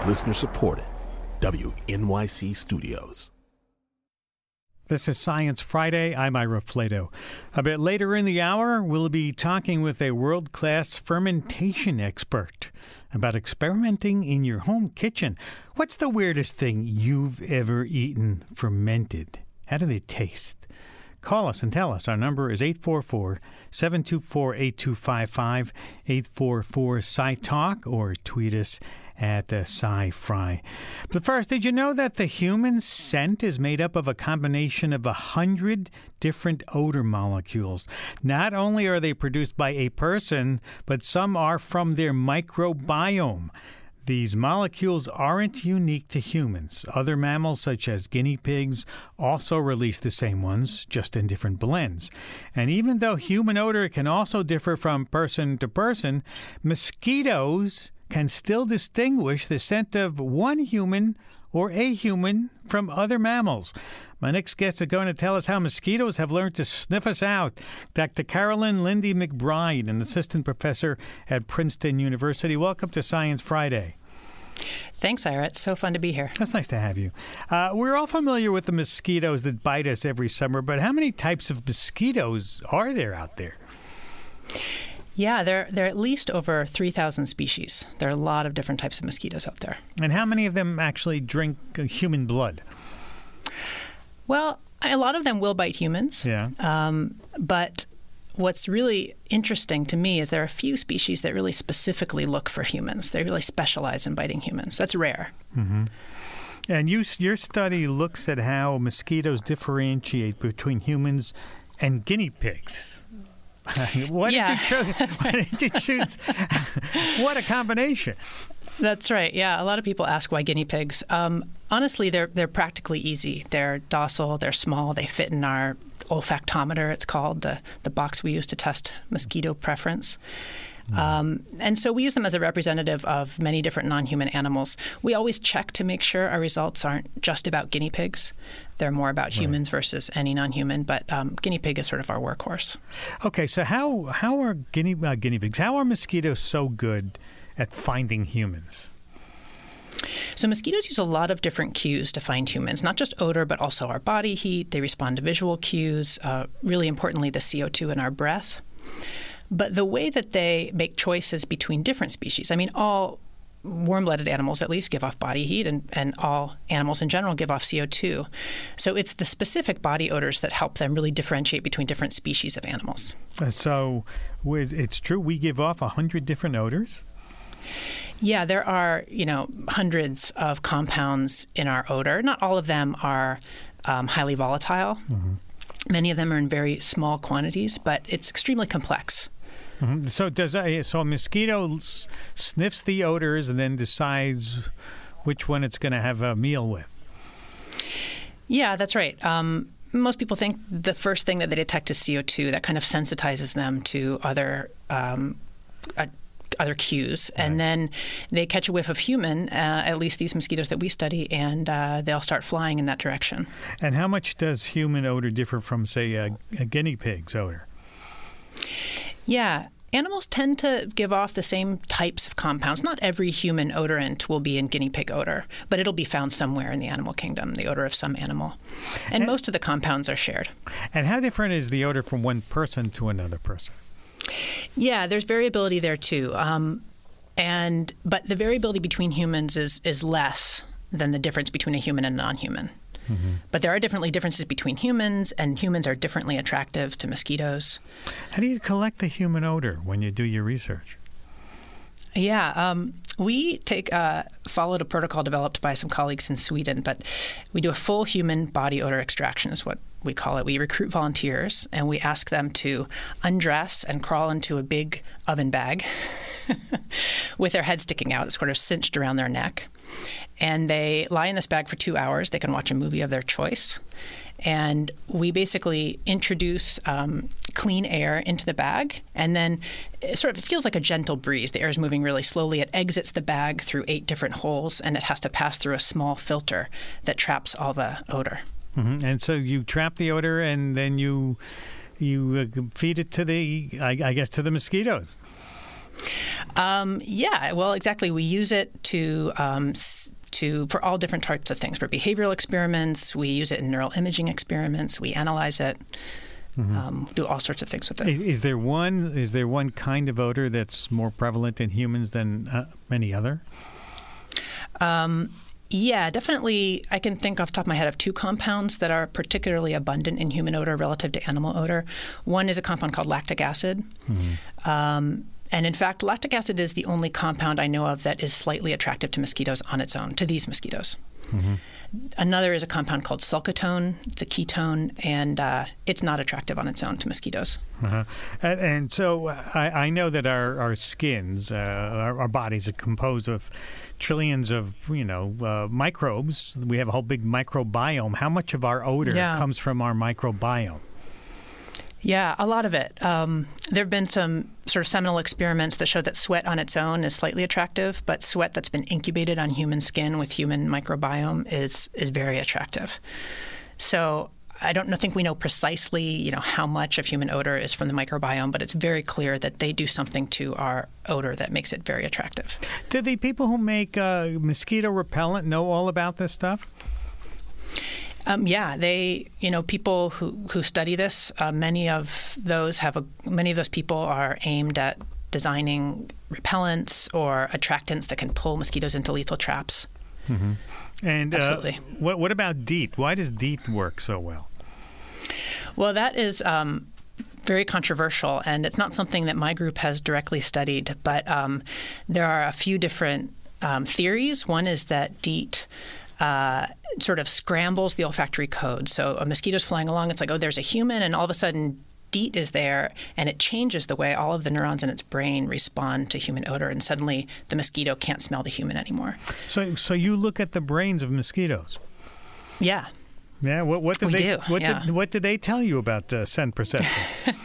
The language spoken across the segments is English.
Listener supported. WNYC Studios. This is Science Friday. I'm Ira Flato. A bit later in the hour, we'll be talking with a world-class fermentation expert about experimenting in your home kitchen. What's the weirdest thing you've ever eaten fermented? How do they taste? Call us and tell us. Our number is 844-724-8255, 844-SciTalk, or tweet us at SciFry. But first, did you know that the human scent is made up of a combination of 100 different odor molecules? Not only are they produced by a person, but some are from their microbiome. These molecules aren't unique to humans. Other mammals, such as guinea pigs, also release the same ones, just in different blends. And even though human odor can also differ from person to person, mosquitoes can still distinguish the scent of one human or a human from other mammals. My next guest is going to tell us how mosquitoes have learned to sniff us out. Dr. Carolyn Lindy McBride, an assistant professor at Princeton University. Welcome to Science Friday. Thanks, Ira. It's so fun to be here. That's nice to have you. We're all familiar with the mosquitoes that bite us every summer, but how many types of mosquitoes are there out there? Yeah, there are at least over 3,000 species. There are a lot of different types of mosquitoes out there. And how many of them actually drink human blood? Well, a lot of them will bite humans. Yeah. But what's really interesting to me is there are a few species that really specifically look for humans. They really specialize in biting humans. That's rare. Mm-hmm. And your study looks at how mosquitoes differentiate between humans and guinea pigs. Why did you choose? What a combination. That's right. Yeah, a lot of people ask why guinea pigs. Honestly, they're practically easy. They're docile, they're small, they fit in our olfactometer, it's called, the box we use to test mosquito preference. And so we use them as a representative of many different non-human animals. We always check to make sure our results aren't just about guinea pigs. They're more about humans versus any non-human, but guinea pig is sort of our workhorse. Okay, so how are guinea pigs, how are mosquitoes so good at finding humans? So mosquitoes use a lot of different cues to find humans, not just odor, but also our body heat. They respond to visual cues, really importantly, the CO2 in our breath. But the way that they make choices between different species, I mean, all warm-blooded animals at least give off body heat, and all animals in general give off CO2. So it's the specific body odors that help them really differentiate between different species of animals. So it's true we give off 100 different odors? Yeah, there are, hundreds of compounds in our odor. Not all of them are highly volatile. Mm-hmm. Many of them are in very small quantities, but it's extremely complex. Mm-hmm. So a mosquito sniffs the odors and then decides which one it's going to have a meal with? Yeah, that's right. Most people think the first thing that they detect is CO2. That kind of sensitizes them to other cues. Right. And then they catch a whiff of human, at least these mosquitoes that we study, and they'll start flying in that direction. And how much does human odor differ from, say, a guinea pig's odor? Yeah. Animals tend to give off the same types of compounds. Not every human odorant will be in guinea pig odor, but it'll be found somewhere in the animal kingdom, the odor of some animal. And most of the compounds are shared. And how different is the odor from one person to another person? Yeah, there's variability there too. But the variability between humans is less than the difference between a human and a non-human. Mm-hmm. But there are differences between humans, and humans are differently attractive to mosquitoes. How do you collect the human odor when you do your research? Yeah, we followed a protocol developed by some colleagues in Sweden, but we do a full human body odor extraction is what we call it. We recruit volunteers, and we ask them to undress and crawl into a big oven bag with their head sticking out. It's sort of cinched around their neck. And they lie in this bag for 2 hours. They can watch a movie of their choice. And we basically introduce clean air into the bag, and then it feels like a gentle breeze. The air is moving really slowly. It exits the bag through 8 different holes, and it has to pass through a small filter that traps all the odor. Mm-hmm. And so you trap the odor, and then you feed it to the mosquitoes. Yeah, well, exactly. We use it for all different types of things. For behavioral experiments, we use it in neural imaging experiments. We analyze it. Do all sorts of things with it. Is there one kind of odor that's more prevalent in humans than any other? Yeah, definitely. I can think off the top of my head of two compounds that are particularly abundant in human odor relative to animal odor. One is a compound called lactic acid. And in fact, lactic acid is the only compound I know of that is slightly attractive to mosquitoes on its own, to these mosquitoes. Another is a compound called sulcotone. It's a ketone, and it's not attractive on its own to mosquitoes. And so I know that our skins, our bodies are composed of trillions of, microbes. We have a whole big microbiome. How much of our odor comes from our microbiome? Yeah, a lot of it. There have been some sort of seminal experiments that show that sweat on its own is slightly attractive, but sweat that's been incubated on human skin with human microbiome is very attractive. So I don't think we know precisely, how much of human odor is from the microbiome, but it's very clear that they do something to our odor that makes it very attractive. Do the people who make mosquito repellent know all about this stuff? Yeah, people who study this, many of those people are aimed at designing repellents or attractants that can pull mosquitoes into lethal traps. And absolutely. What about DEET? Why does DEET work so well? Well, that is very controversial, and it's not something that my group has directly studied, but there are a few different theories. One is that DEET sort of scrambles the olfactory code. So a mosquito's flying along, it's like, oh, there's a human, and all of a sudden DEET is there, and it changes the way all of the neurons in its brain respond to human odor, and suddenly the mosquito can't smell the human anymore. So you look at the brains of mosquitoes? Yeah. Yeah. What did they tell you about scent perception?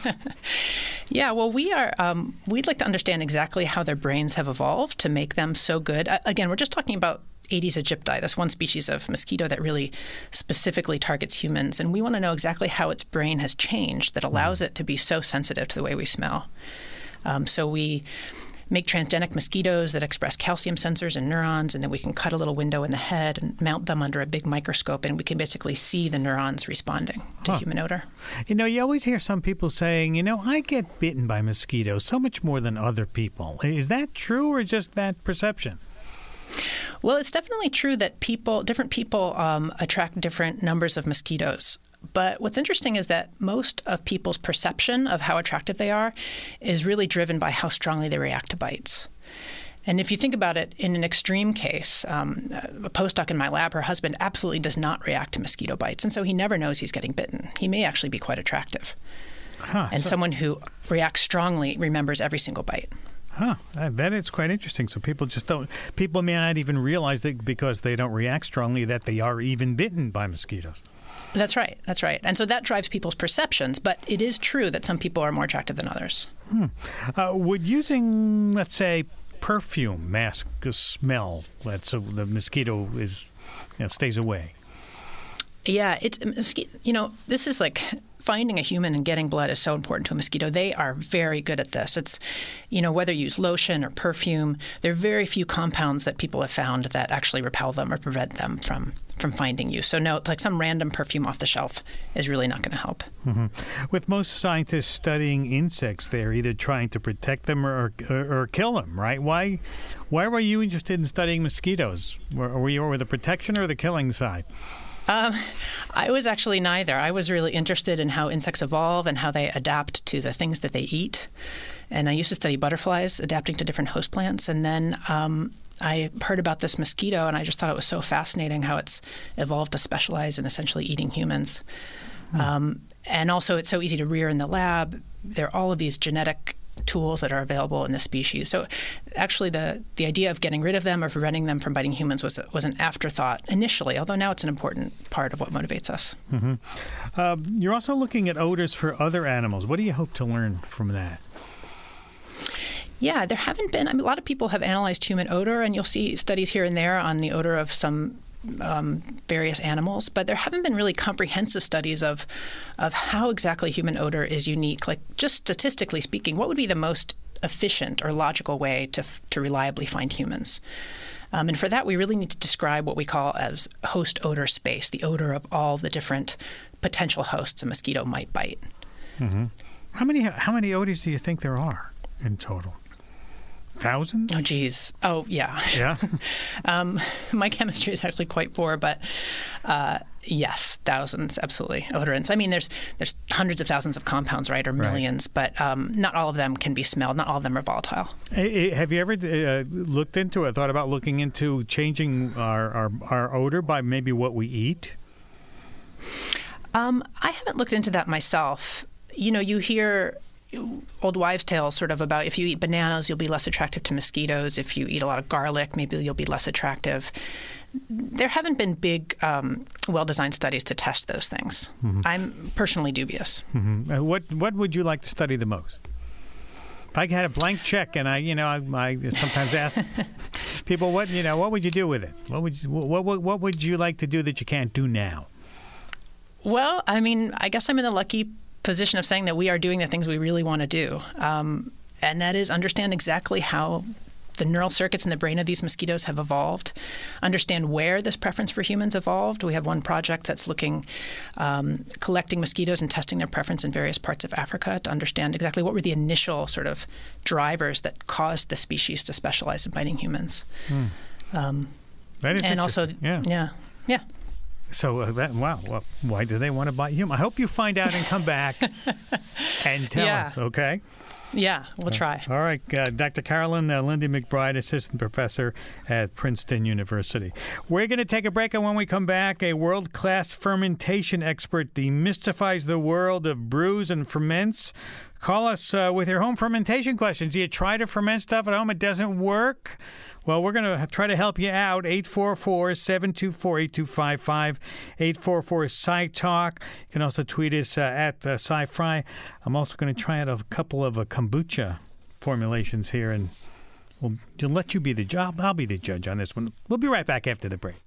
Yeah, well, we'd like to understand exactly how their brains have evolved to make them so good. Again, we're just talking about Aedes aegypti, that's one species of mosquito that really specifically targets humans. And we want to know exactly how its brain has changed that allows it to be so sensitive to the way we smell. So we make transgenic mosquitoes that express calcium sensors and neurons, and then we can cut a little window in the head and mount them under a big microscope, and we can basically see the neurons responding to human odor. You always hear some people saying, I get bitten by mosquitoes so much more than other people. Is that true or just that perception? Well, it's definitely true that different people attract different numbers of mosquitoes. But what's interesting is that most of people's perception of how attractive they are is really driven by how strongly they react to bites. And if you think about it, in an extreme case, a postdoc in my lab, her husband absolutely does not react to mosquito bites, and so he never knows he's getting bitten. He may actually be quite attractive. Someone who reacts strongly remembers every single bite. That is quite interesting. So people may not even realize that because they don't react strongly that they are even bitten by mosquitoes. That's right. And so that drives people's perceptions, but it is true that some people are more attractive than others. Would using, let's say, perfume mask a smell so the mosquito stays away? Yeah, this is like finding a human and getting blood is so important to a mosquito. They are very good at this. It's, whether you use lotion or perfume, there are very few compounds that people have found that actually repel them or prevent them from finding you. So no, it's like some random perfume off the shelf is really not going to help. With most scientists studying insects, they're either trying to protect them or kill them, right? Why were you interested in studying mosquitoes? Were you over the protection or the killing side? I was actually neither. I was really interested in how insects evolve and how they adapt to the things that they eat. And I used to study butterflies adapting to different host plants. And then I heard about this mosquito, and I just thought it was so fascinating how it's evolved to specialize in essentially eating humans. And also, it's so easy to rear in the lab. There are all of these genetic tools that are available in this species. So actually the idea of getting rid of them or preventing them from biting humans was an afterthought initially, although now it's an important part of what motivates us. You're also looking at odors for other animals. What do you hope to learn from that? Yeah, there haven't been. A lot of people have analyzed human odor, and you'll see studies here and there on the odor of some various animals, but there haven't been really comprehensive studies of how exactly human odor is unique. Like, just statistically speaking, what would be the most efficient or logical way to reliably find humans. And for that, we really need to describe what we call as host odor space, the odor of all the different potential hosts a mosquito might bite. Mm-hmm. How many odors do you think there are in total? Thousands? Oh, geez. Oh, yeah. Yeah? My chemistry is actually quite poor, but yes, thousands, absolutely. Odorants. I mean, there's hundreds of thousands of compounds, right, or millions, but not all of them can be smelled. Not all of them are volatile. Have you ever looked into it, thought about looking into changing our odor by maybe what we eat? I haven't looked into that myself. You hear old wives' tales sort of about if you eat bananas, you'll be less attractive to mosquitoes. If you eat a lot of garlic, maybe you'll be less attractive. There haven't been big, well-designed studies to test those things. Mm-hmm. I'm personally dubious. Mm-hmm. What would you like to study the most? If I had a blank check, and I sometimes ask people, what would you do with it? What would you like to do that you can't do now? Well, I mean, I guess I'm in the lucky position of saying that we are doing the things we really want to do, and that is understand exactly how the neural circuits in the brain of these mosquitoes have evolved, understand where this preference for humans evolved. We have one project that's looking, collecting mosquitoes and testing their preference in various parts of Africa to understand exactly what were the initial sort of drivers that caused the species to specialize in biting humans. That is and also, yeah. So, wow, well, why do they want to bite humans? I hope you find out and come back and tell us, okay? Yeah, we'll try. All right. Dr. Carolyn Lindy McBride, Assistant Professor at Princeton University. We're going to take a break, and when we come back, a world-class fermentation expert demystifies the world of brews and ferments. Call us with your home fermentation questions. Do you try to ferment stuff at home? It doesn't work? Well, we're going to try to help you out. 844-724-8255, 844-SciTalk. You can also tweet us at SciFry. I'm also going to try out a couple of kombucha formulations here, and we'll let you be the judge. I'll be the judge on this one. We'll be right back after the break.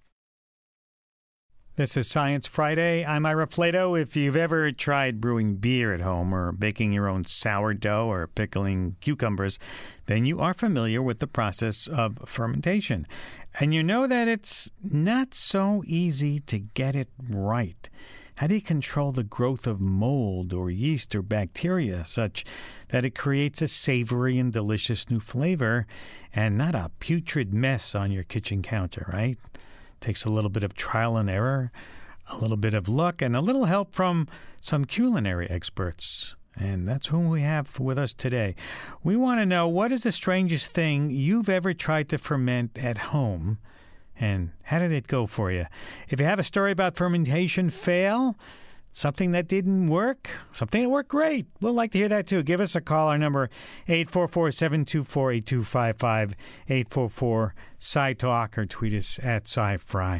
This is Science Friday. I'm Ira Flato. If you've ever tried brewing beer at home or baking your own sourdough or pickling cucumbers, then you are familiar with the process of fermentation. And you know that it's not so easy to get it right. How do you control the growth of mold or yeast or bacteria such that it creates a savory and delicious new flavor and not a putrid mess on your kitchen counter, right? Takes a little bit of trial and error, a little bit of luck, and a little help from some culinary experts. And that's whom we have with us today. We want to know, what is the strangest thing you've ever tried to ferment at home, and how did it go for you? If you have a story about fermentation fail, something that didn't work, something that worked great, we'd like to hear that too. Give us a call. Our number, 844-724-8255, 844-SciTalk, or tweet us at SciFry.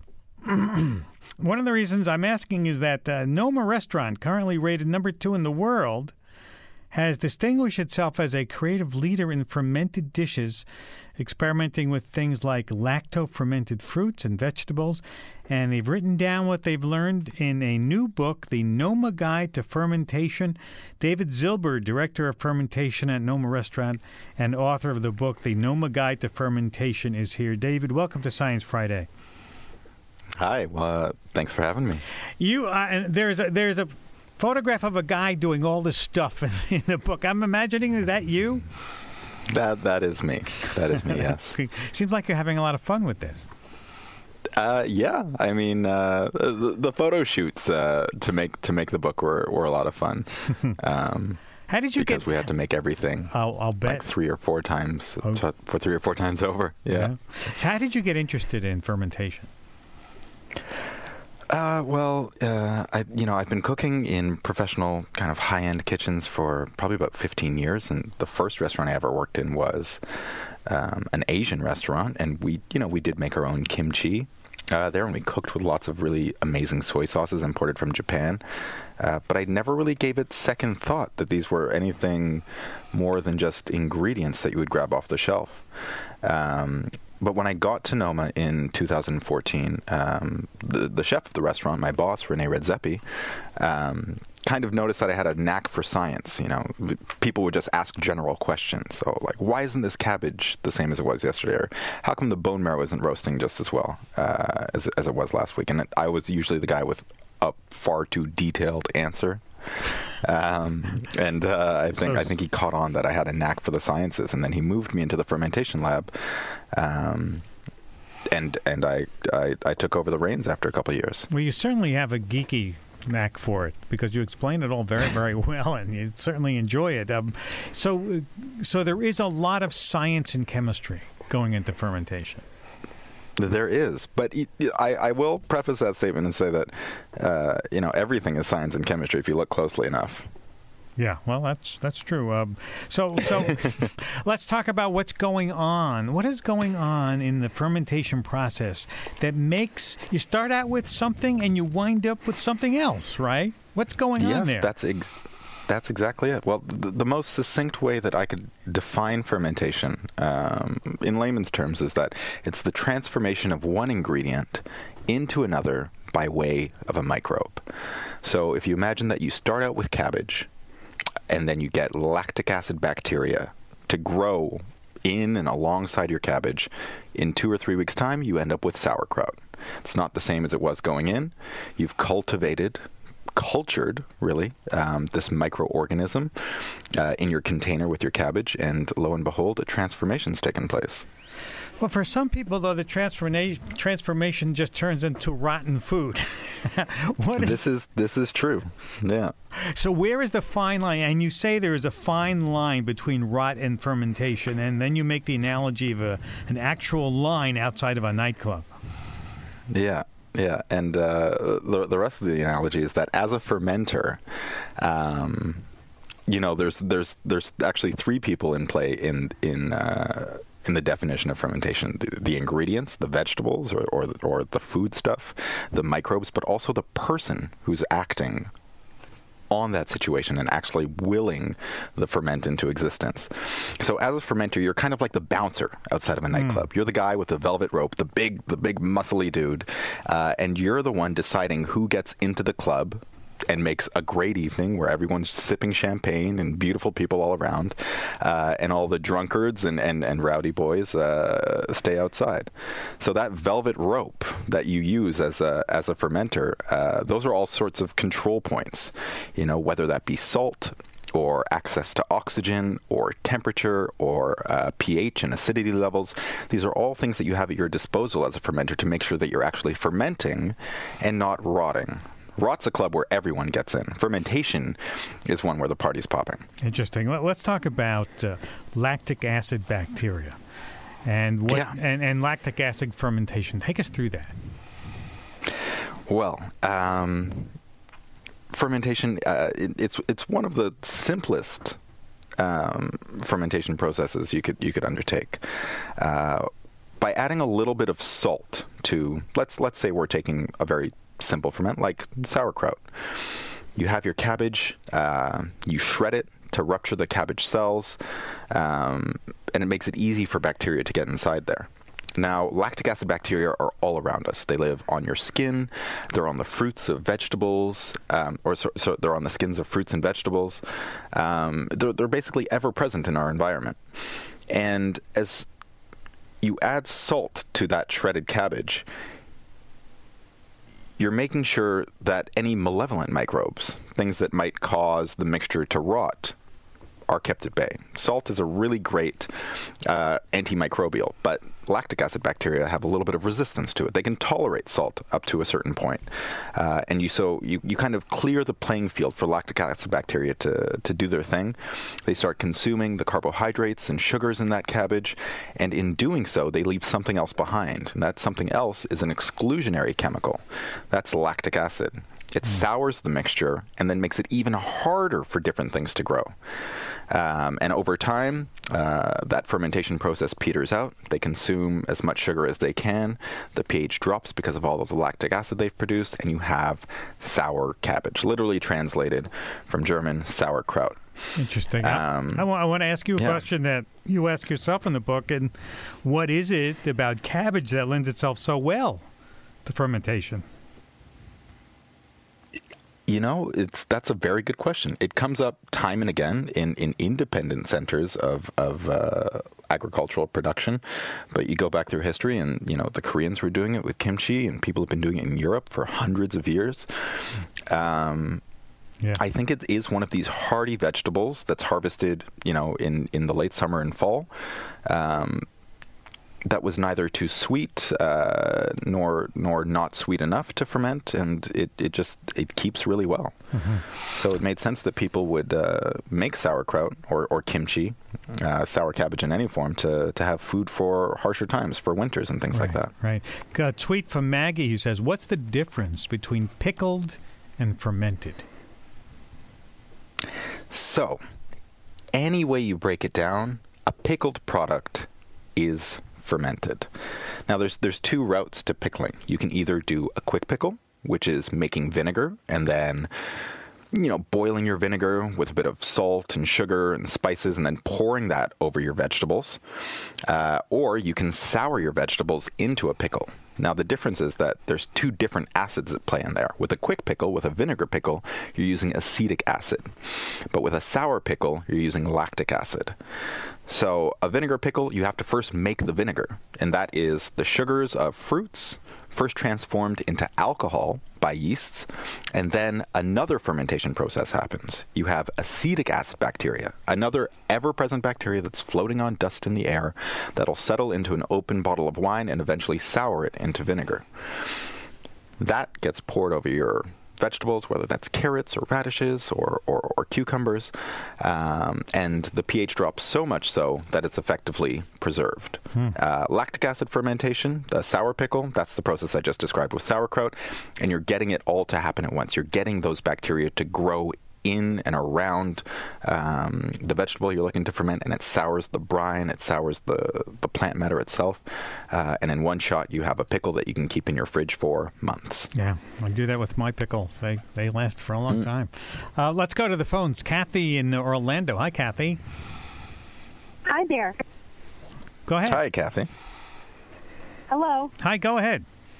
One of the reasons I'm asking is that Noma Restaurant, currently rated number 2 in the world, has distinguished itself as a creative leader in fermented dishes, experimenting with things like lacto-fermented fruits and vegetables. And they've written down what they've learned in a new book, The Noma Guide to Fermentation. David Zilber, Director of Fermentation at Noma Restaurant and author of the book, The Noma Guide to Fermentation, is here. David, welcome to Science Friday. Hi. Well, thanks for having me. There's a photograph of a guy doing all this stuff in the book. I'm imagining, is that you? That is me. That is me, yes. Seems like you're having a lot of fun with this. Yeah. I mean, the photo shoots to make the book were a lot of fun. How did you because we had to make everything. I'll bet like 3 or 4 times for 3 or 4 times over. Yeah. So how did you get interested in fermentation? I've been cooking in professional kind of high-end kitchens for probably about 15 years, and the first restaurant I ever worked in was an Asian restaurant, and we did make our own kimchi there, and we cooked with lots of really amazing soy sauces imported from Japan. But I never really gave it second thought that these were anything more than just ingredients that you would grab off the shelf. But when I got to Noma in 2014, the chef of the restaurant, my boss, Rene Redzepi, kind of noticed that I had a knack for science. People would just ask general questions. So, like, why isn't this cabbage the same as it was yesterday? Or how come the bone marrow isn't roasting just as well as it was last week? And I was usually the guy with a far too detailed answer. I think he caught on that I had a knack for the sciences, and then he moved me into the fermentation lab. And I took over the reins after a couple of years. Well, you certainly have a geeky knack for it because you explain it all very, very well, and you certainly enjoy it. So there is a lot of science and chemistry going into fermentation. There is, but I will preface that statement and say that everything is science and chemistry if you look closely enough. Yeah, well, that's true. So let's talk about what's going on. What is going on in the fermentation process that makes you start out with something and you wind up with something else, right? What's going on there? Yes, that's exactly it. Well, the most succinct way that I could define fermentation in layman's terms is that it's the transformation of one ingredient into another by way of a microbe. So if you imagine that you start out with cabbage, and then you get lactic acid bacteria to grow in and alongside your cabbage. In 2 or 3 weeks' time, you end up with sauerkraut. It's not the same as it was going in. You've cultured, really, this microorganism in your container with your cabbage, and lo and behold, a transformation's taken place. Well, for some people, though, the transformation just turns into rotten food. This is true. Yeah. So where is the fine line? And you say there is a fine line between rot and fermentation, and then you make the analogy of an actual line outside of a nightclub. Yeah. Yeah, and the rest of the analogy is that as a fermenter, there's actually 3 people in play in the definition of fermentation: the ingredients, the vegetables or the food stuff, the microbes, but also the person who's acting on that situation and actually willing the ferment into existence. So as a fermenter, you're kind of like the bouncer outside of a nightclub. You're the guy with the velvet rope, the big muscly dude, and you're the one deciding who gets into the club and makes a great evening where everyone's sipping champagne and beautiful people all around, and all the drunkards and rowdy boys stay outside. So that velvet rope that you use as a fermenter, those are all sorts of control points, whether that be salt or access to oxygen or temperature or pH and acidity levels. These are all things that you have at your disposal as a fermenter to make sure that you're actually fermenting and not rotting. Rot's a club where everyone gets in. Fermentation is one where the party's popping. Interesting. Let's talk about lactic acid bacteria and and lactic acid fermentation. Take us through that. Well, fermentation, it's one of the simplest fermentation processes you could undertake. By adding a little bit of salt to, let's say we're taking a very simple ferment like sauerkraut. You have your cabbage, you shred it to rupture the cabbage cells, and it makes it easy for bacteria to get inside there. Now, lactic acid bacteria are all around us. They live on your skin. They're on the fruits of vegetables, so they're on the skins of fruits and vegetables. They're basically ever present in our environment. And as you add salt to that shredded cabbage, you're making sure that any malevolent microbes, things that might cause the mixture to rot, are kept at bay. Salt is a really great antimicrobial, but lactic acid bacteria have a little bit of resistance to it. They can tolerate salt up to a certain point. And you kind of clear the playing field for lactic acid bacteria to do their thing. They start consuming the carbohydrates and sugars in that cabbage, and in doing so, they leave something else behind. And that something else is an exclusionary chemical. That's lactic acid. It sours the mixture and then makes it even harder for different things to grow. And over time, that fermentation process peters out. They consume as much sugar as they can. The pH drops because of all of the lactic acid they've produced, and you have sour cabbage, literally translated from German sauerkraut. Interesting. I want to ask you a question that you ask yourself in the book, and what is it about cabbage that lends itself so well to fermentation? That's a very good question. It comes up time and again in independent centers of agricultural production. But you go back through history and, the Koreans were doing it with kimchi and people have been doing it in Europe for hundreds of years. I think it is one of these hardy vegetables that's harvested, in the late summer and fall. That was neither too sweet nor not sweet enough to ferment, and it keeps really well. Mm-hmm. So it made sense that people would make sauerkraut or kimchi, sour cabbage in any form, to have food for harsher times, for winters and things like that. Right. A tweet from Maggie who says, "What's the difference between pickled and fermented?" So, any way you break it down, a pickled product is fermented. Now, there's two routes to pickling. You can either do a quick pickle, which is making vinegar and then, boiling your vinegar with a bit of salt and sugar and spices and then pouring that over your vegetables. Or you can sour your vegetables into a pickle. Now, the difference is that there's two different acids that play in there. With a quick pickle, with a vinegar pickle, you're using acetic acid. But with a sour pickle, you're using lactic acid. So a vinegar pickle, you have to first make the vinegar, and that is the sugars of fruits first transformed into alcohol by yeasts, and then another fermentation process happens. You have acetic acid bacteria, another ever-present bacteria that's floating on dust in the air that'll settle into an open bottle of wine and eventually sour it into vinegar. That gets poured over your vegetables, whether that's carrots or radishes or cucumbers, and the pH drops so much so that it's effectively preserved. Lactic acid fermentation, the sour pickle, that's the process I just described with sauerkraut, and you're getting it all to happen at once. You're getting those bacteria to grow in and around the vegetable you're looking to ferment, and it sours the brine, it sours the plant matter itself, and in one shot you have a pickle that you can keep in your fridge for months. Yeah, I do that with my pickles. They last for a long time. Let's go to the phones. Kathy in Orlando. Hi, Kathy. Hi there. Go ahead. Hi, Kathy. Hello. Hi, go ahead.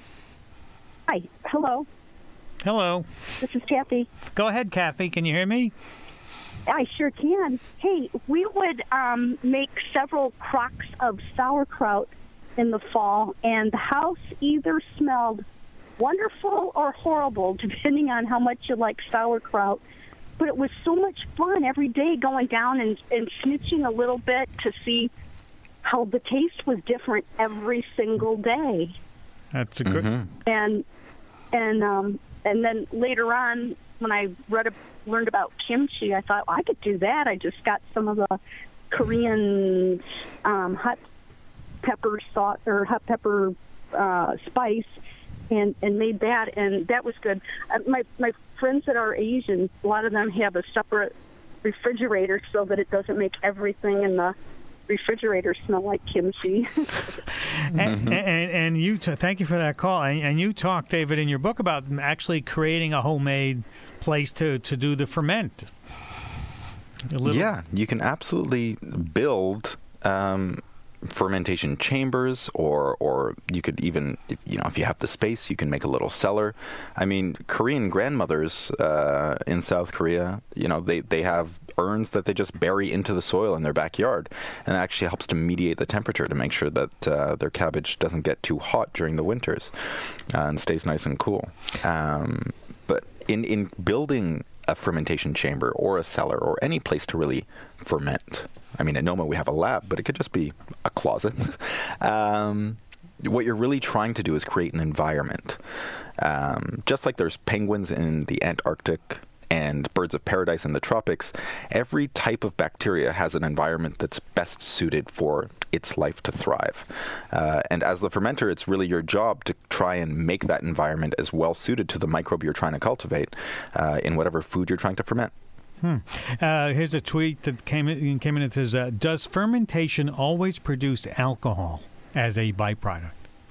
Hi. Hello. Hello. This is Kathy. Go ahead, Kathy. Can you hear me? I sure can. Hey, we would make several crocks of sauerkraut in the fall, and the house either smelled wonderful or horrible, depending on how much you like sauerkraut. But it was so much fun every day going down and snitching a little bit to see how the taste was different every single day. That's a good... And then later on, when I learned about kimchi, I thought, I could do that. I just got some of the Korean hot pepper sauce or hot pepper spice and made that, and that was good. My friends that are Asian, a lot of them have a separate refrigerator so that it doesn't make everything in the refrigerator smell like kimchi. and you thank you for that call. And you talk, David, in your book about actually creating a homemade place to do the ferment. Yeah, you can absolutely build fermentation chambers, or you could even, if you have the space, you can make a little cellar. I mean, Korean grandmothers in South Korea, they have urns that they just bury into the soil in their backyard, and it actually helps to mediate the temperature to make sure that their cabbage doesn't get too hot during the winters and stays nice and cool. But in building a fermentation chamber or a cellar or any place to really ferment, I mean, at Noma we have a lab, but it could just be a closet. What you're really trying to do is create an environment. Just like there's penguins in the Antarctic and birds of paradise in the tropics, every type of bacteria has an environment that's best suited for its life to thrive. And as the fermenter, it's really your job to try and make that environment as well suited to the microbe you're trying to cultivate in whatever food you're trying to ferment. Here's a tweet that came in. It says, does fermentation always produce alcohol as a byproduct?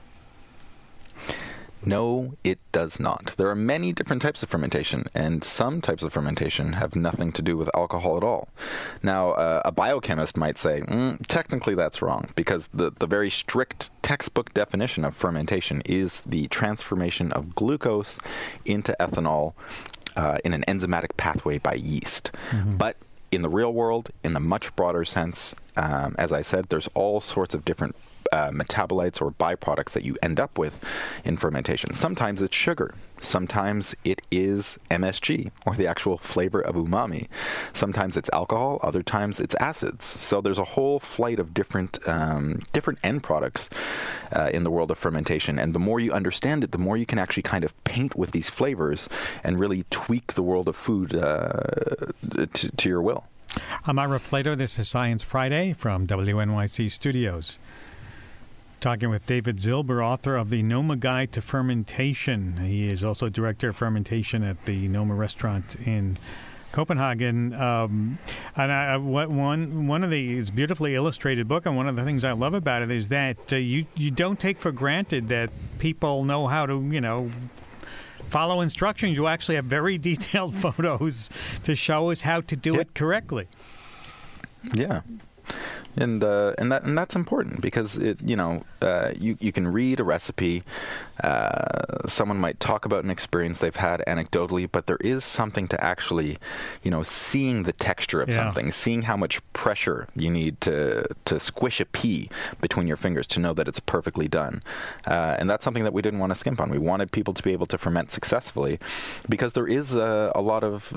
No, it does not. There are many different types of fermentation, and some types of fermentation have nothing to do with alcohol at all. Now, a biochemist might say, technically that's wrong, because the very strict textbook definition of fermentation is the transformation of glucose into ethanol in an enzymatic pathway by yeast. But in the real world, in the much broader sense, as I said, there's all sorts of different metabolites or byproducts that you end up with in fermentation. Sometimes it's sugar. Sometimes it is MSG, or the actual flavor of umami. Sometimes it's alcohol. Other times it's acids. So there's a whole flight of different end products in the world of fermentation. And the more you understand it, the more you can actually kind of paint with these flavors and really tweak the world of food to your will. I'm Ira Flato. This is Science Friday from WNYC Studios. Talking with David Zilber, author of the Noma Guide to Fermentation. He is also director of fermentation at the Noma restaurant in Copenhagen. And one of these beautifully illustrated book, and one of the things I love about it is that you don't take for granted that people know how to, follow instructions. You actually have very detailed photos to show us how to do it correctly. Yeah. And that's important because you can read a recipe. Someone might talk about an experience they've had anecdotally, but there is something to actually, seeing the texture of something, seeing how much pressure you need to squish a pea between your fingers to know that it's perfectly done. And that's something that we didn't want to skimp on. We wanted people to be able to ferment successfully because there is a lot of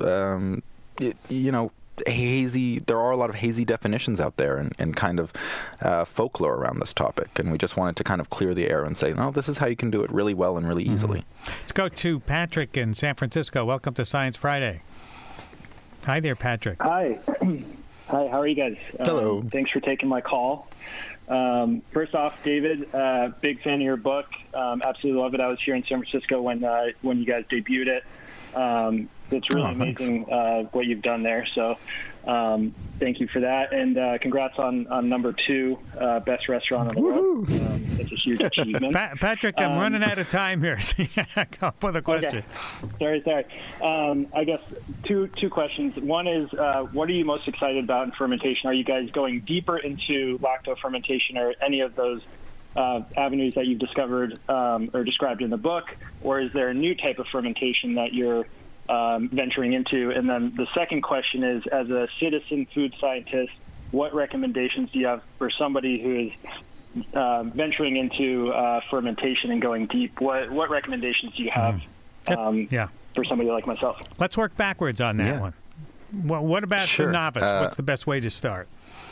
there are a lot of hazy definitions out there and kind of folklore around this topic, and we just wanted to kind of clear the air and say, no, this is how you can do it really well and really easily. Let's go to Patrick in San Francisco. Welcome to Science Friday. Hi there, Patrick. Hi. Hi, how are you guys? Hello. Thanks for taking my call. First off, David, big fan of your book. Absolutely love it. I was here in San Francisco when you guys debuted it. It's really amazing what you've done there. So thank you for that. And congrats on number 2, best restaurant in the world. That's a huge achievement. Patrick, I'm running out of time here. Go for the question. Okay. Sorry. I guess two questions. One is, what are you most excited about in fermentation? Are you guys going deeper into lacto-fermentation or any of those avenues that you've discovered or described in the book? Or is there a new type of fermentation that you're venturing into? And then the second question is, as a citizen food scientist, what recommendations do you have for somebody who is venturing into fermentation and going deep? What recommendations do you have for somebody like myself? Let's work backwards on that one. What about the novice? What's the best way to start?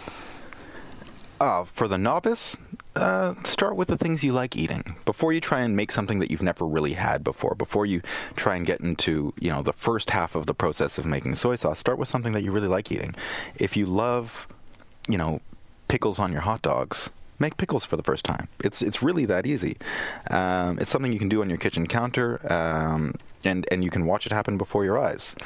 For the novice, start with the things you like eating. Before you try and make something that you've never really had before you try and get into, the first half of the process of making soy sauce, start with something that you really like eating. If you love, pickles on your hot dogs, make pickles for the first time. It's really that easy. It's something you can do on your kitchen counter, and you can watch it happen before your eyes.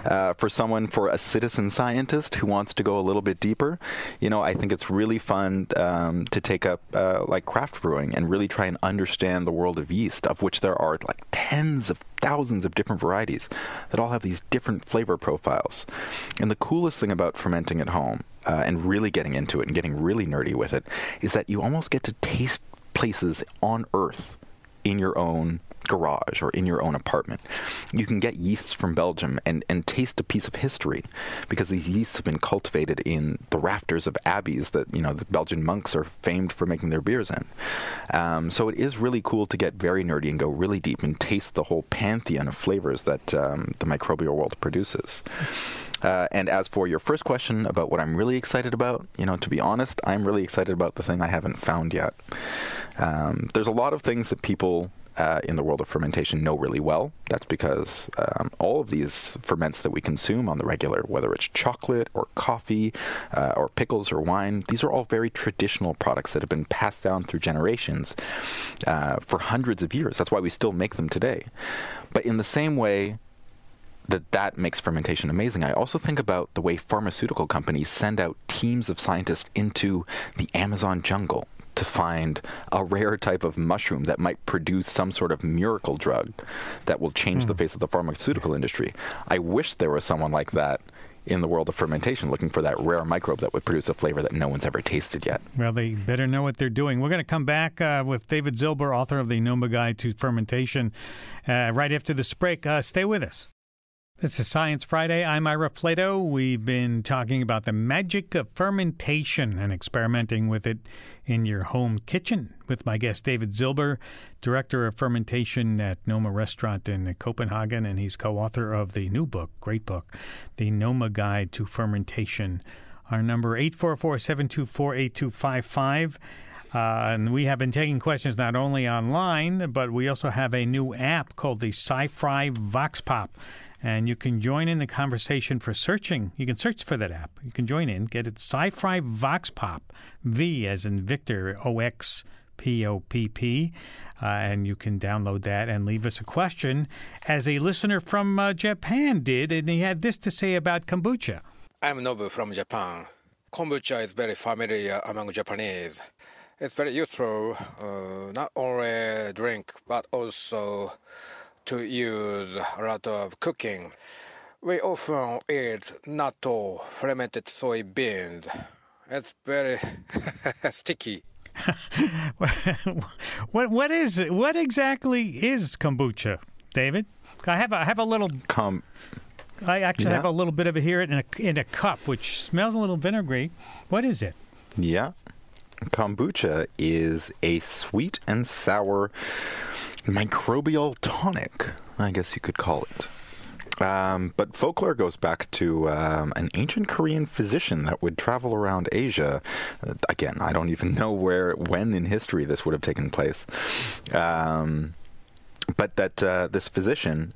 For a citizen scientist who wants to go a little bit deeper, I think it's really fun to take up like craft brewing and really try and understand the world of yeast, of which there are like tens of thousands of different varieties that all have these different flavor profiles. And the coolest thing about fermenting at home and really getting into it and getting really nerdy with it is that you almost get to taste places on Earth in your own garage or in your own apartment. You can get yeasts from Belgium and taste a piece of history because these yeasts have been cultivated in the rafters of abbeys that, the Belgian monks are famed for making their beers in. So it is really cool to get very nerdy and go really deep and taste the whole pantheon of flavors that the microbial world produces. And as for your first question about what I'm really excited about, to be honest, I'm really excited about the thing I haven't found yet. There's a lot of things that people in the world of fermentation know really well. That's because all of these ferments that we consume on the regular, whether it's chocolate or coffee or pickles or wine, these are all very traditional products that have been passed down through generations for hundreds of years. That's why we still make them today. But in the same way that makes fermentation amazing, I also think about the way pharmaceutical companies send out teams of scientists into the Amazon jungle to find a rare type of mushroom that might produce some sort of miracle drug that will change the face of the pharmaceutical industry. I wish there was someone like that in the world of fermentation looking for that rare microbe that would produce a flavor that no one's ever tasted yet. Well, they better know what they're doing. We're going to come back with David Zilber, author of the Noma Guide to Fermentation, right after this break. Stay with us. This is Science Friday. I'm Ira Flato. We've been talking about the magic of fermentation and experimenting with it in your home kitchen with my guest David Zilber, Director of Fermentation at Noma Restaurant in Copenhagen, and he's co-author of the new book, great book, The Noma Guide to Fermentation. Our number 844-724-8255. And we have been taking questions not only online, but we also have a new app called the Sci-Fry Vox Pop. And you can join in the conversation for searching. You can search for that app. You can join in. Get it, Sci-Fry Vox Pop, V as in Victor, OXPOPP. And you can download that and leave us a question, as a listener from Japan did, and he had this to say about kombucha. I'm Nobu from Japan. Kombucha is very familiar among Japanese. It's very useful, not only drink, but also to use a lot of cooking. We often eat natto, fermented soybeans. It's very sticky. What is it? What exactly is kombucha, David? I have a little. I actually have a little bit of it here in a cup, which smells a little vinegary. What is it? Yeah. Kombucha is a sweet and sour microbial tonic, I guess you could call it. But folklore goes back to an ancient Korean physician that would travel around Asia. Again, I don't even know when in history this would have taken place. But that this physician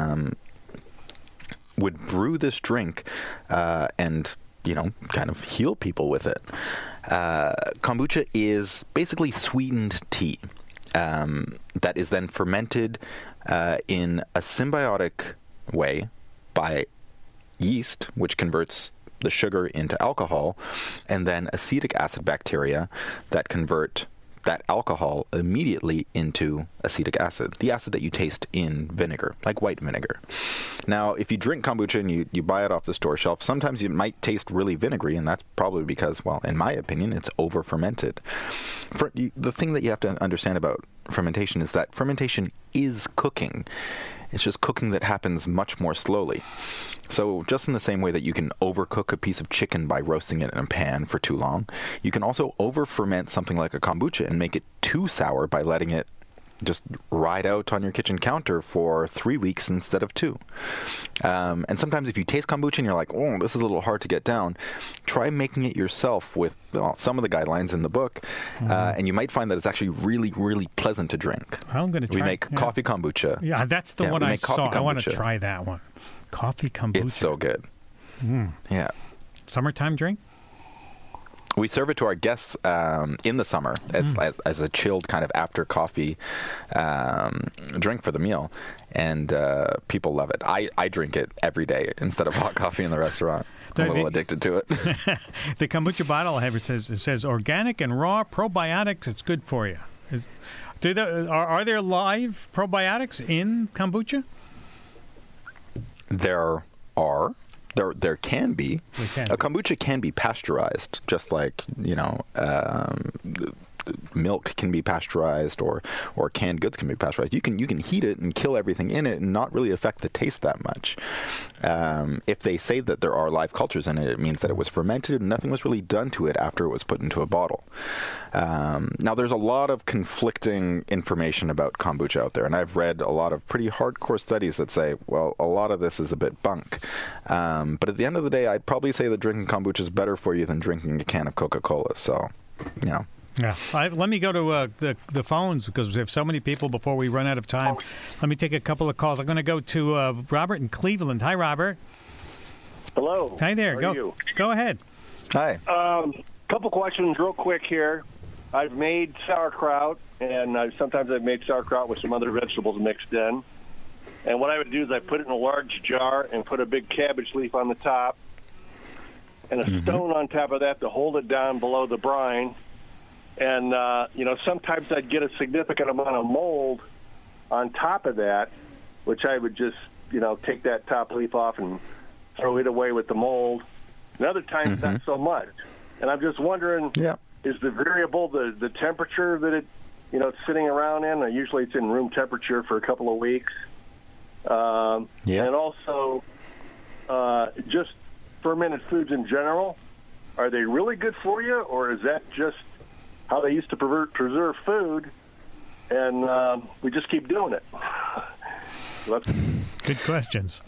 would brew this drink and, kind of heal people with it. Kombucha is basically sweetened tea that is then fermented in a symbiotic way by yeast, which converts the sugar into alcohol, and then acetic acid bacteria that convert that alcohol immediately into acetic acid, the acid that you taste in vinegar, like white vinegar. Now, if you drink kombucha and you buy it off the store shelf, sometimes it might taste really vinegary, and that's probably because, well, in my opinion, it's over-fermented. The thing that you have to understand about fermentation is that fermentation is cooking. It's just cooking that happens much more slowly. So just in the same way that you can overcook a piece of chicken by roasting it in a pan for too long, you can also over-ferment something like a kombucha and make it too sour by letting it just ride out on your kitchen counter for 3 weeks instead of 2. And sometimes if you taste kombucha and you're like, oh, this is a little hard to get down, try making it yourself with some of the guidelines in the book, and you might find that it's actually really, really pleasant to drink. I'm going to try. We make coffee kombucha. Yeah, that's the one I saw. I want to try that one. Coffee kombucha. It's so good. Yeah. Summertime drink? We serve it to our guests in the summer as a chilled kind of after coffee drink for the meal, and people love it. I drink it every day instead of hot coffee in the restaurant. I'm a little addicted to it. The kombucha bottle I have, it says organic and raw probiotics. It's good for you. Are there live probiotics in kombucha? There are. There can be. A kombucha can be pasteurized, just like, milk can be pasteurized or canned goods can be pasteurized. You can heat it and kill everything in it and not really affect the taste that much. If they say that there are live cultures in it, it means that it was fermented and nothing was really done to it after it was put into a bottle. Now, there's a lot of conflicting information about kombucha out there, and I've read a lot of pretty hardcore studies that say, well, a lot of this is a bit bunk. But at the end of the day, I'd probably say that drinking kombucha is better for you than drinking a can of Coca-Cola. So, Yeah. Let me go to the phones because we have so many people before we run out of time. Let me take a couple of calls. I'm going to go to Robert in Cleveland. Hi, Robert. Hello. Hi there. How are you? Go ahead. Hi. Couple questions real quick here. I've made sauerkraut, and sometimes I've made sauerkraut with some other vegetables mixed in. And what I would do is I put it in a large jar and put a big cabbage leaf on the top and a stone on top of that to hold it down below the brine. And, sometimes I'd get a significant amount of mold on top of that, which I would just, take that top leaf off and throw it away with the mold. And other times, not so much. And I'm just wondering, is the variable the temperature that it's sitting around in? Usually it's in room temperature for a couple of weeks. And also just fermented foods in general. Are they really good for you, or is that just how they used to preserve food, and we just keep doing it? Good questions.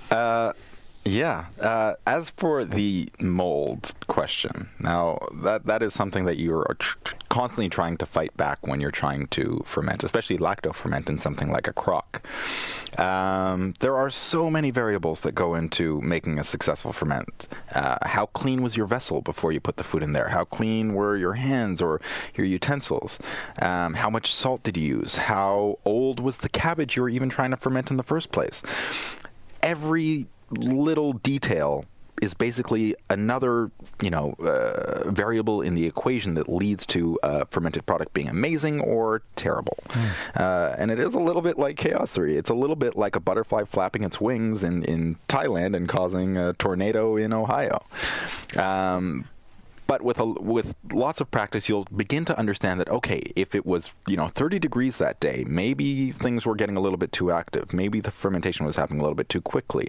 As for the mold question, now that is something that you're constantly trying to fight back when you're trying to ferment, especially lacto-ferment in something like a crock. There are so many variables that go into making a successful ferment. How clean was your vessel before you put the food in there? How clean were your hands or your utensils? How much salt did you use? How old was the cabbage you were even trying to ferment in the first place? Every little detail is basically another, variable in the equation that leads to a fermented product being amazing or terrible. And it is a little bit like Chaos 3. It's a little bit like a butterfly flapping its wings in Thailand and causing a tornado in Ohio. But with lots of practice, you'll begin to understand that, okay, if it was 30 degrees that day, maybe things were getting a little bit too active. Maybe the fermentation was happening a little bit too quickly.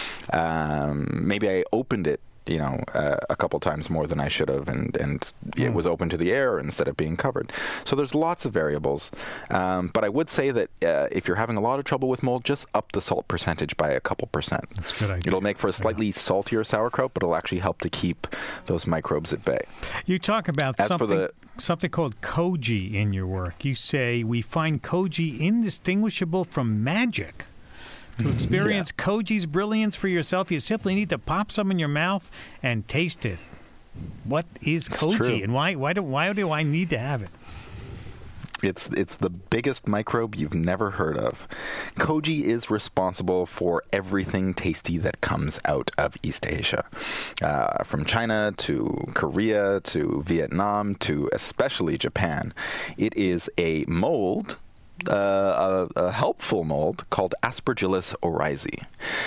Maybe I opened it a couple times more than I should have, and it was open to the air instead of being covered. So there's lots of variables. But I would say that if you're having a lot of trouble with mold, just up the salt percentage by a couple percent. That's a good idea. It'll make for a slightly saltier sauerkraut, but it'll actually help to keep those microbes at bay. You talk about something called koji in your work. You say, we find koji indistinguishable from magic. To experience koji's brilliance for yourself, you simply need to pop some in your mouth and taste it. What is koji, and why do I need to have it? It's the biggest microbe you've never heard of. Koji is responsible for everything tasty that comes out of East Asia. From China to Korea to Vietnam to especially Japan. It is a mold, a helpful mold called Aspergillus oryzae.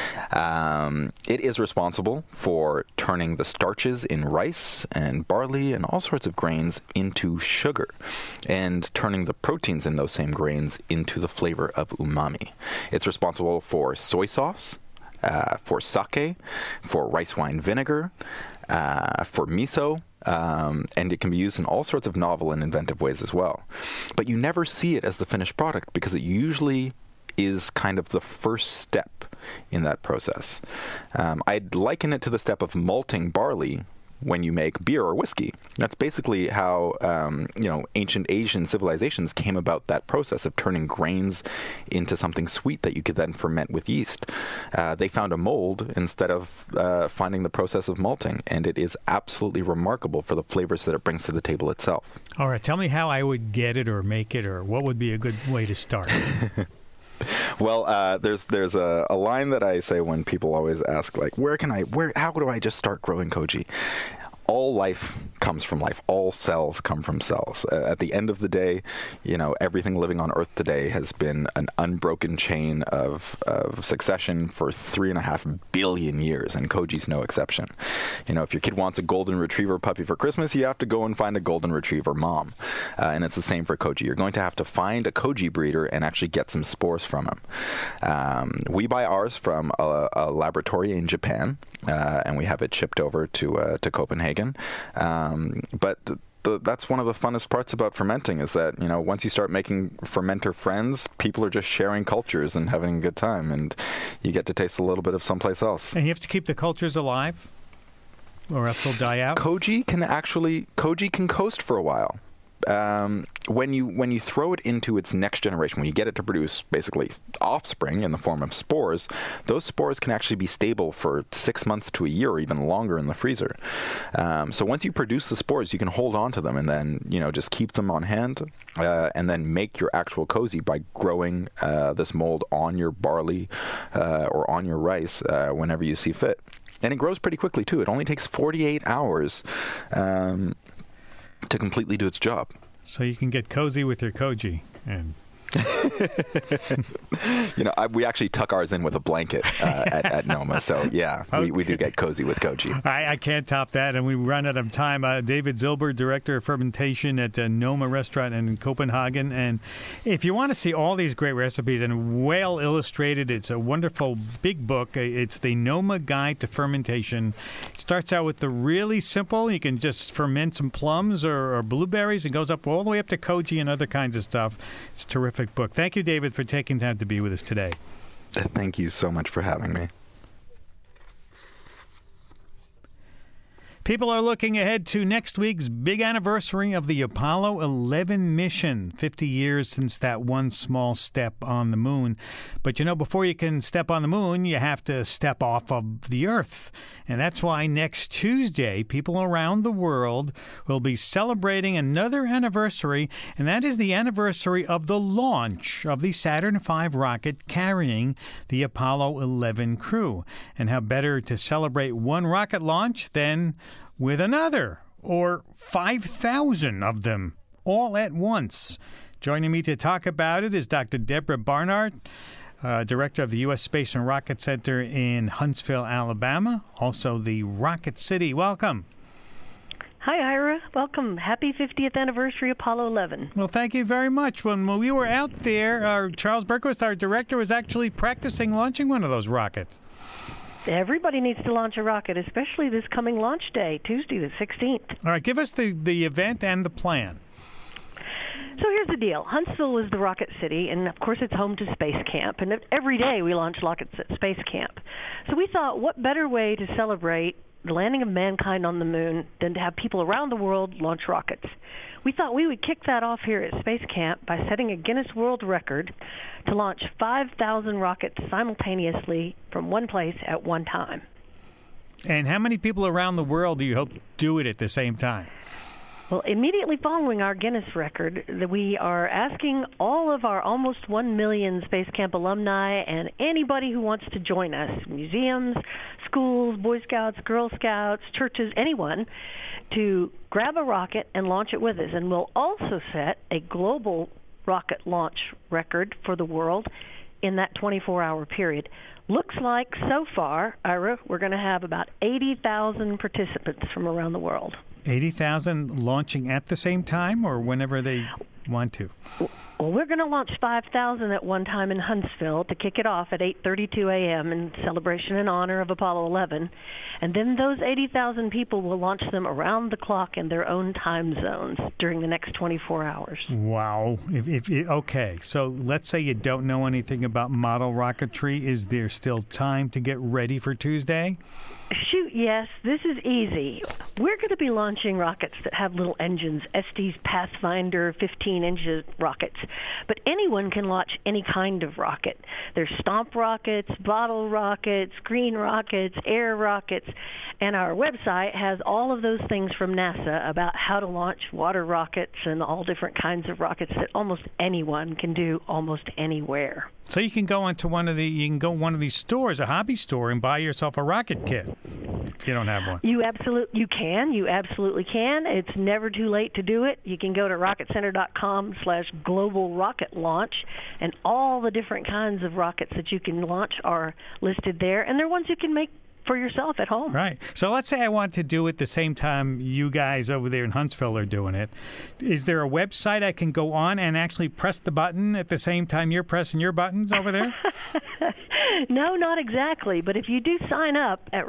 It is responsible for turning the starches in rice and barley and all sorts of grains into sugar, and turning the proteins in those same grains into the flavor of umami. It's responsible for soy sauce, for sake, for rice wine vinegar, for miso, and it can be used in all sorts of novel and inventive ways as well. But you never see it as the finished product because it usually is kind of the first step in that process. I'd liken it to the step of malting barley when you make beer or whiskey. That's basically how ancient Asian civilizations came about that process of turning grains into something sweet that you could then ferment with yeast. They found a mold instead of finding the process of malting, and it is absolutely remarkable for the flavors that it brings to the table itself. All right, tell me how I would get it or make it, or what would be a good way to start. Well, there's a line that I say when people always ask, like, how do I just start growing koji? All life comes from life. All cells come from cells. At the end of the day, everything living on Earth today has been an unbroken chain of succession for 3.5 billion years, and koji's no exception. If your kid wants a golden retriever puppy for Christmas, you have to go and find a golden retriever mom. And it's the same for koji. You're going to have to find a koji breeder and actually get some spores from him. We buy ours from a laboratory in Japan, and we have it shipped over to Copenhagen. But that's one of the funnest parts about fermenting is that, once you start making fermenter friends, people are just sharing cultures and having a good time, and you get to taste a little bit of someplace else. And you have to keep the cultures alive, or else they'll die out? Koji can coast for a while. When you throw it into its next generation, when you get it to produce basically offspring in the form of spores, those spores can actually be stable for 6 months to a year or even longer in the freezer. So once you produce the spores, you can hold on to them and then just keep them on hand, and then make your actual koji by growing this mold on your barley or on your rice whenever you see fit. And it grows pretty quickly too. It only takes 48 hours to completely do its job. So you can get cozy with your koji and We actually tuck ours in with a blanket at Noma. So, yeah, we do get cozy with Koji. I can't top that, and we run out of time. David Zilber, Director of Fermentation at Noma Restaurant in Copenhagen. And if you want to see all these great recipes and well illustrated, it's a wonderful big book. It's the Noma Guide to Fermentation. It starts out with the really simple. You can just ferment some plums or blueberries. It goes up all the way up to Koji and other kinds of stuff. It's a terrific book. Thank you, David, for taking time to be with us today. Thank you so much for having me. People are looking ahead to next week's big anniversary of the Apollo 11 mission. 50 years since that one small step on the moon. But, before you can step on the moon, you have to step off of the Earth. And that's why next Tuesday, people around the world will be celebrating another anniversary, and that is the anniversary of the launch of the Saturn V rocket carrying the Apollo 11 crew. And how better to celebrate one rocket launch than with another, or 5,000 of them all at once. Joining me to talk about it is Dr. Deborah Barnard, Director of the U.S. Space and Rocket Center in Huntsville, Alabama, also the Rocket City. Welcome. Hi, Ira. Welcome. Happy 50th anniversary, Apollo 11. Well, thank you very much. When we were out there, Charles Berquist, our director, was actually practicing launching one of those rockets. Everybody needs to launch a rocket, especially this coming launch day, Tuesday the 16th. All right, give us the event and the plan. So here's the deal. Huntsville was the rocket city, and of course it's home to Space Camp. And every day we launch rockets at Space Camp. So we thought, what better way to celebrate the landing of mankind on the moon than to have people around the world launch rockets? We thought we would kick that off here at Space Camp by setting a Guinness World Record to launch 5,000 rockets simultaneously from one place at one time. And how many people around the world do you hope do it at the same time? Well, immediately following our Guinness record, we are asking all of our almost 1 million Space Camp alumni and anybody who wants to join us, museums, schools, Boy Scouts, Girl Scouts, churches, anyone, to grab a rocket and launch it with us. And we'll also set a global rocket launch record for the world in that 24-hour period. Looks like so far, Ira, we're going to have about 80,000 participants from around the world. 80,000 launching at the same time or whenever they want to? Well, we're going to launch 5,000 at one time in Huntsville to kick it off at 8:32 a.m. in celebration in honor of Apollo 11. And then those 80,000 people will launch them around the clock in their own time zones during the next 24 hours. Wow. Okay, so let's say you don't know anything about model rocketry. Is there still time to get ready for Tuesday? Shoot, yes. This is easy. We're going to be launching rockets that have little engines, Estes Pathfinder 15-inch rockets. But anyone can launch any kind of rocket. There's stomp rockets, bottle rockets, green rockets, air rockets. And our website has all of those things from NASA about how to launch water rockets and all different kinds of rockets that almost anyone can do almost anywhere. So you can go into one of these stores, a hobby store, and buy yourself a rocket kit if you don't have one. You absolutely can. It's never too late to do it. You can go to rocketcenter.com/global rocket launch, and all the different kinds of rockets that you can launch are listed there, and they're ones you can make for yourself at home. Right. So let's say I want to do it the same time you guys over there in Huntsville are doing it. Is there a website I can go on and actually press the button at the same time you're pressing your buttons over there? No, not exactly. But if you do sign up at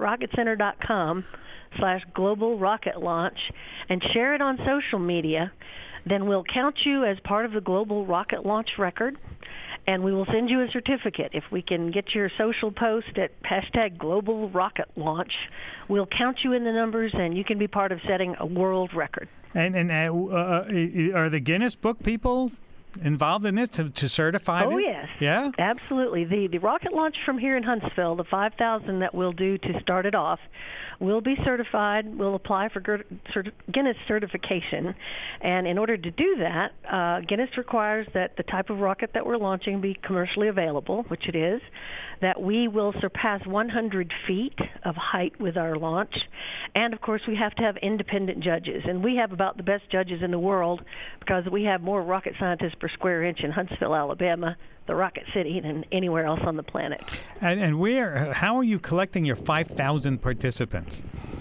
rocketcenter.com/global rocket launch and share it on social media, then we'll count you as part of the global rocket launch record. And we will send you a certificate. If we can get your social post at #global rocket launch, we'll count you in the numbers, and you can be part of setting a world record. And are the Guinness Book people involved in this to certify this? Oh, yes. Yeah? Absolutely. The rocket launch from here in Huntsville, the 5,000 that we'll do to start it off, will be certified. We'll apply for Guinness certification. And in order to do that, Guinness requires that the type of rocket that we're launching be commercially available, which it is, that we will surpass 100 feet of height with our launch. And, of course, we have to have independent judges. And we have about the best judges in the world because we have more rocket scientists per square inch in Huntsville, Alabama, the Rocket City, than anywhere else on the planet. And how are you collecting your 5,000 participants?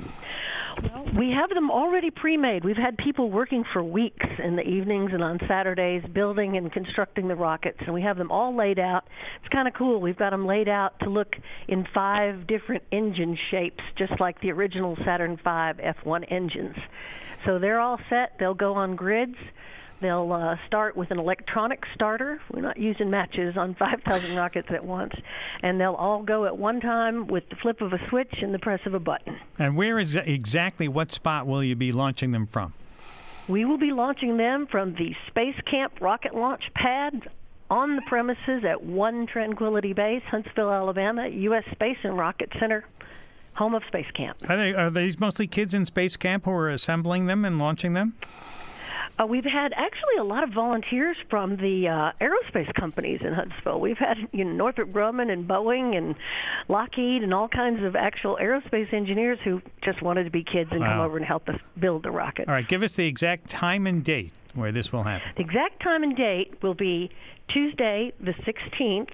We have them already pre-made. We've had people working for weeks in the evenings and on Saturdays building and constructing the rockets, and we have them all laid out. It's kind of cool. We've got them laid out to look in 5 different engine shapes, just like the original Saturn V F1 engines. So they're all set. They'll go on grids. They'll start with an electronic starter. We're not using matches on 5,000 rockets at once. And they'll all go at one time with the flip of a switch and the press of a button. And where is exactly, what spot will you be launching them from? We will be launching them from the Space Camp rocket launch pad on the premises at One Tranquility Base, Huntsville, Alabama, U.S. Space and Rocket Center, home of Space Camp. Are these mostly kids in Space Camp who are assembling them and launching them? We've had actually a lot of volunteers from the aerospace companies in Huntsville. We've had Northrop Grumman and Boeing and Lockheed and all kinds of actual aerospace engineers who just wanted to be kids and come over and help us build the rocket. All right, give us the exact time and date where this will happen. The exact time and date will be Tuesday, the 16th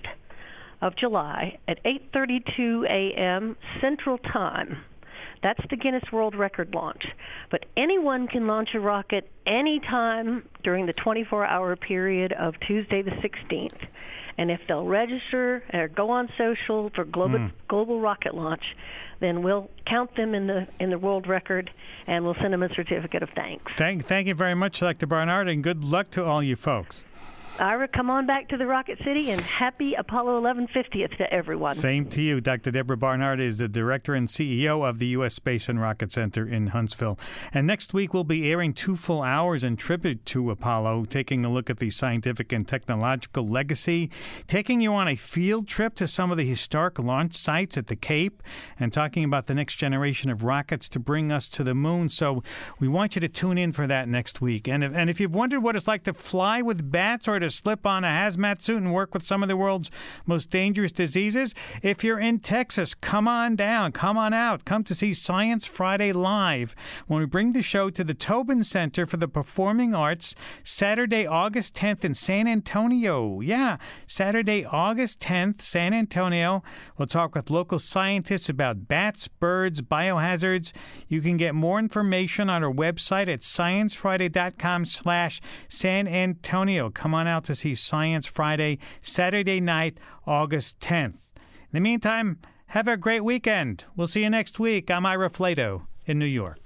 of July at 8:32 a.m. Central Time. That's the Guinness World Record launch. But anyone can launch a rocket anytime during the 24-hour period of Tuesday the 16th. And if they'll register or go on social for global rocket launch, then we'll count them in the world record, and we'll send them a certificate of thanks. Thank you very much, Dr. Barnard, and good luck to all you folks. Ira, come on back to the Rocket City, and happy Apollo 11 50th to everyone. Same to you. Dr. Deborah Barnard is the director and CEO of the U.S. Space and Rocket Center in Huntsville. And next week, we'll be airing 2 full hours in tribute to Apollo, taking a look at the scientific and technological legacy, taking you on a field trip to some of the historic launch sites at the Cape, and talking about the next generation of rockets to bring us to the moon. So we want you to tune in for that next week. And if you've wondered what it's like to fly with bats or to slip on a hazmat suit and work with some of the world's most dangerous diseases, if you're in Texas, come on down, come on out, come to see Science Friday live when we bring the show to the Tobin Center for the Performing Arts Saturday, August 10th in San Antonio. Yeah, Saturday, August 10th, San Antonio. We'll talk with local scientists about bats, birds, biohazards. You can get more information on our website at sciencefriday.com/San Antonio. Come on out to see Science Friday, Saturday night, August 10th. In the meantime, have a great weekend. We'll see you next week. I'm Ira Flato in New York.